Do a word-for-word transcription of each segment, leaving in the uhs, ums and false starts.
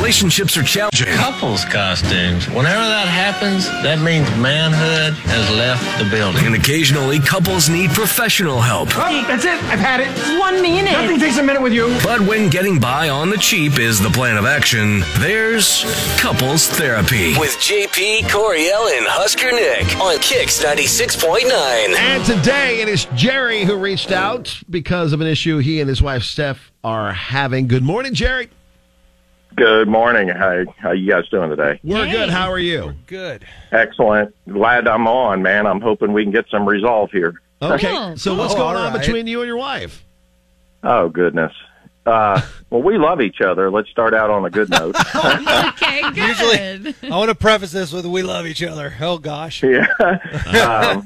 relationships are challenging. Couples costumes. Whenever that happens, that means manhood has left the building. And occasionally, couples need professional help. Oh, that's it. I've had it. One minute. Nothing takes a minute with you. But when getting by on the cheap is the plan of action, there's couples therapy. With J P, Coriel, and Husker Nick on Kicks ninety-six point nine. And today it is Jerry who reached out because of an issue he and his wife Steph are having. Good morning, Jerry. Good morning. How how you guys doing today? We're Hey. good. How are you? We're good. Excellent. Glad I'm on, man. I'm hoping we can get some resolve here. Okay. Oh. So what's Oh, going all on right. between you and your wife? Oh, goodness. Uh, well, we love each other. Let's start out on a good note. Okay, good. Usually, I want to preface this with "We love each other." Oh gosh. Yeah. um,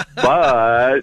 but,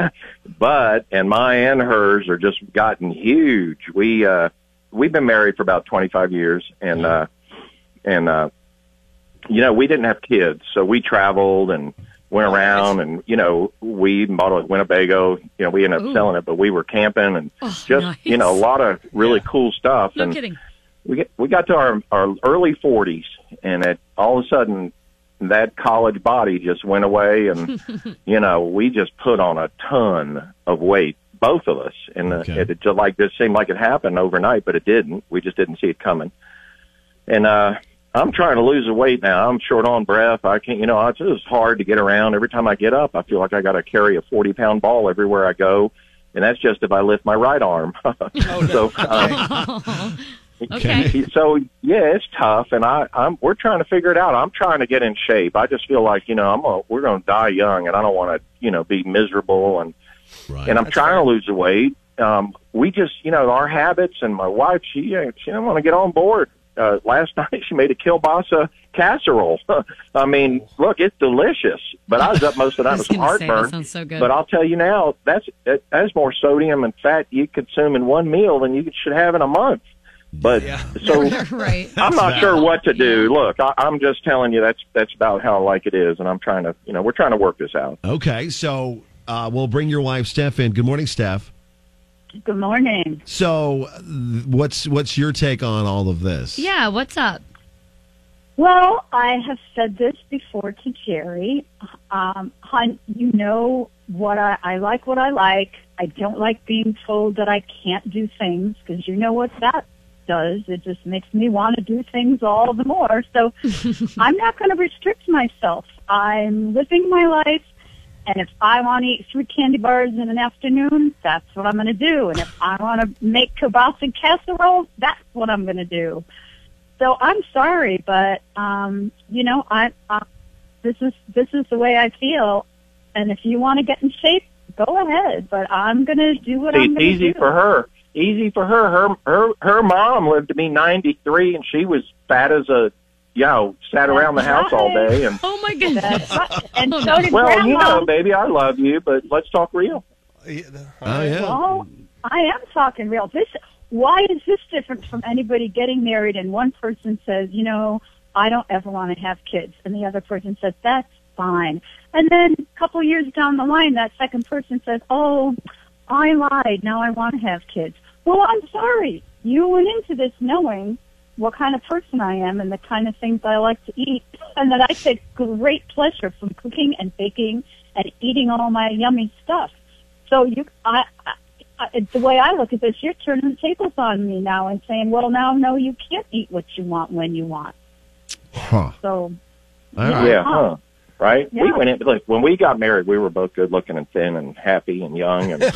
but, and my and hers are just gotten huge. We, uh, we've been married for about twenty-five years and, uh, and, uh, you know, we didn't have kids, so we traveled and went around and, you know, we bought a Winnebago, you know, we ended up Ooh. selling it, but we were camping and Oh, just, nice. you know, a lot of really Yeah. cool stuff. No and kidding. we get, we got to our, our early forties and it, all of a sudden that college body just went away and, you know, we just put on a ton of weight, both of us. And Okay. uh, it, it just like this seemed like it happened overnight, but it didn't. We just didn't see it coming. And, uh, I'm trying to lose the weight now. I'm short on breath. I can't, you know, it's just hard to get around. Every time I get up, I feel like I got to carry a forty pound ball everywhere I go. And that's just if I lift my right arm. so, um, Okay. so yeah, it's tough. And I, I'm, we're trying to figure it out. I'm trying to get in shape. I just feel like, you know, I'm a, we're going to die young and I don't want to, you know, be miserable. And, Right. and I'm That's trying fair. to lose the weight. Um, we just, you know, our habits and my wife, she, uh, she didn't want to get on board. Uh, last night she made a kielbasa casserole. I mean, look, it's delicious, but I was up most of the I night was with gonna say, that heartburn. sounds so good. But I'll tell you now, that's, it, that's more sodium and fat you consume in one meal than you should have in a month. But Yeah. so Right. I'm not sure what to do. Look, I, I'm just telling you that's, that's about how like it is. And I'm trying to, you know, we're trying to work this out. Okay. So uh, we'll bring your wife Steph in. Good morning, Steph. Good morning. So th- what's what's your take on all of this? Yeah, what's up? Well, I have said this before to Jerry. Um, hon, you know what I, I like what I like. I don't like being told that I can't do things because you know what that does. It just makes me want to do things all the more. So I'm not going to restrict myself. I'm living my life. And if I want to eat three candy bars in an afternoon, that's what I'm going to do. And if I want to make kielbasa casserole, that's what I'm going to do. So I'm sorry, but um, you know, I, I this is this is the way I feel. And if you want to get in shape, go ahead. But I'm going to do what See, I'm it's going to do. easy for her. Easy for her. Her her her mom lived to be ninety-three, and she was fat as a, you know, sat around the house all day. And Oh, my goodness. That's right. And so did well, Grandma. you know, baby, I love you, but let's talk real. Yeah. Oh yeah. Well, I am talking real. This, why is this different from anybody getting married and one person says, you know, I don't ever want to have kids, and the other person says, that's fine. And then a couple years down the line, that second person says, oh, I lied, now I want to have kids. Well, I'm sorry. You went into this knowing what kind of person I am and the kind of things I like to eat, and that I take great pleasure from cooking and baking and eating all my yummy stuff. So you, I, I, I, the way I look at this, you're turning the tables on me now and saying, well, now, no, you can't eat what you want when you want. Huh. So, All right. Yeah, huh? Right? Yeah. We went in. Look, when we got married, we were both good looking and thin and happy and young, and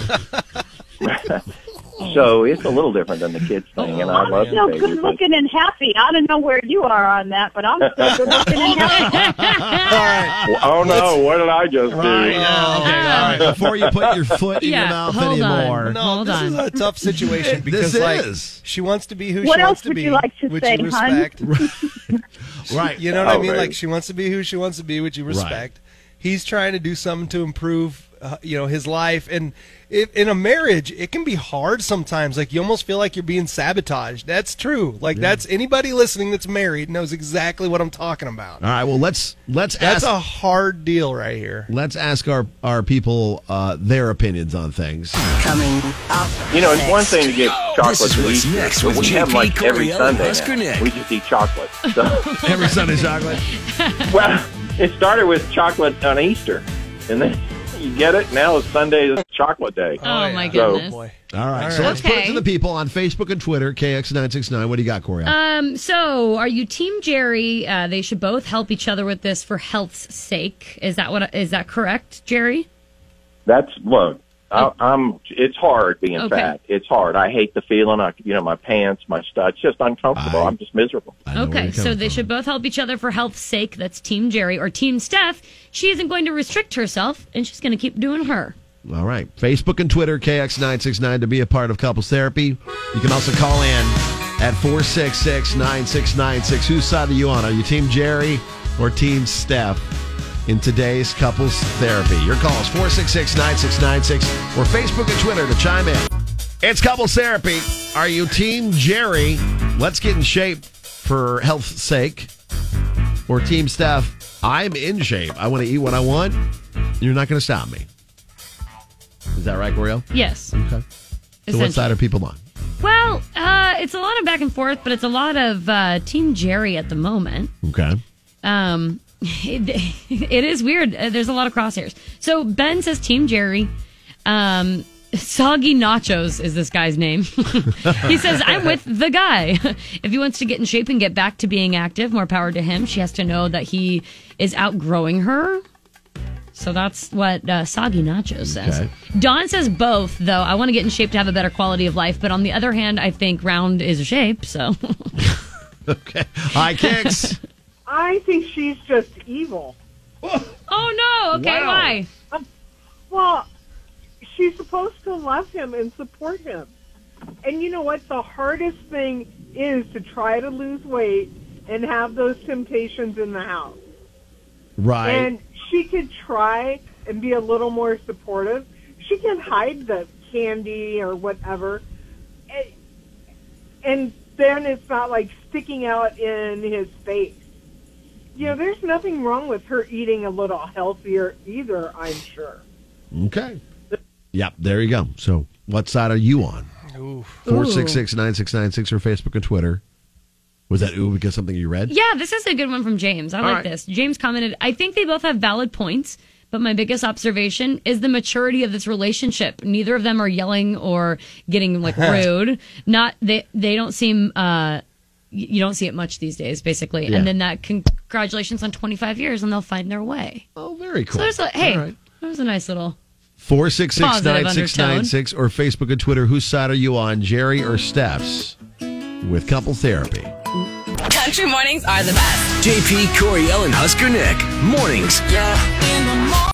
so it's a little different than the kids thing. And I I'm love still you, baby. good but- looking and happy. I don't know where you are on that, but I'm still good looking and happy. All right. Oh no! What did I just do? Right. Yeah, okay. All right. Before you put your foot in Yeah, your mouth hold on. anymore. No, Hold this on. is a tough situation because, This like, is. she wants to be who What she else wants to would be, you like to which say, you hon? respect. Right. You know what I Oh, mean? baby. Like, she wants to be who she wants to be, which you respect. He's trying to do something to improve, uh, you know, his life. And if, in a marriage, it can be hard sometimes. Like, you almost feel like you're being sabotaged. That's true. Like, yeah. that's anybody listening that's married knows exactly what I'm talking about. All right, well, let's let's That's ask, a hard deal right here. let's ask our, our people uh, their opinions on things. Coming up. You know, it's one thing to get chocolate This is to what's Easter, next but with we J have P like every Coriel and Sunday Husker now. Nick. We just eat chocolate. So, Every Sunday chocolate. well, it started with chocolate on Easter, and then you get it. Now it's Sunday, it's chocolate day. Oh, my So- goodness. Boy. All right, All so right. let's put it Okay. to the people on Facebook and Twitter, K X nine six nine. What do you got, Coriel? Um, so are you Team Jerry? Uh, they should both help each other with this for health's sake. Is that what? Is that correct, Jerry? That's look. I, I'm. It's hard being Okay. fat. It's hard. I hate the feeling. I, you know, my pants, my stuff. It's just uncomfortable. I- I'm just miserable. I know where Okay, you're so coming they from. should both help each other for health's sake. That's Team Jerry. Or Team Steph, she isn't going to restrict herself, and she's going to keep doing her. All right. Facebook and Twitter, K X nine six nine to be a part of Couples Therapy. You can also call in at four six six, nine six nine six. Whose side are you on? Are you Team Jerry or Team Steph in today's Couples Therapy? Your call is four six six, nine six nine six or Facebook and Twitter to chime in. It's Couples Therapy. Are you Team Jerry? Let's get in shape for health's sake. Or Team Steph? I'm in shape. I want to eat what I want. You're not going to stop me. Is that right, Coriel? Yes. Okay. So what Essentially. side are people on? Well, uh, it's a lot of back and forth, but it's a lot of uh, Team Jerry at the moment. Okay. Um, it, it is weird. Uh, There's a lot of crosshairs. So Ben says Team Jerry. Um, Soggy Nachos is this guy's name. He says, I'm with the guy. If he wants to get in shape and get back to being active, more power to him. She has to know that he is outgrowing her. So that's what uh, Soggy Nachos says. Okay. Dawn says both, though. I want to get in shape to have a better quality of life. But on the other hand, I think round is a shape, so. Okay. Hi, Kix. I think she's just evil. Oh, no. Okay, Wow. why? Um, well, she's supposed to love him and support him. And you know what? The hardest thing is to try to lose weight and have those temptations in the house. Right. And she could try and be a little more supportive. She can hide the candy or whatever. And, and then it's not like sticking out in his face. You know, there's nothing wrong with her eating a little healthier either, I'm sure. Okay. Yep, there you go. So what side are you on? four six six, nine six nine six or Facebook and Twitter. Was that ooh because something you read? Yeah, this is a good one from James. I like right. this. James commented, I think they both have valid points, but my biggest observation is the maturity of this relationship. Neither of them are yelling or getting like rude. Not they they don't seem uh you don't see it much these days, basically. Yeah. And then that congratulations on twenty-five years and they'll find their way. Oh, very cool. So there's a hey, All right. that was a nice little four six six, Positive nine six nine six or Facebook and Twitter. Whose side are you on, Jerry or Steph's? With Couple Therapy. Country mornings are the best. J P, Coriel, and Husker Nick. Mornings. Yeah. In the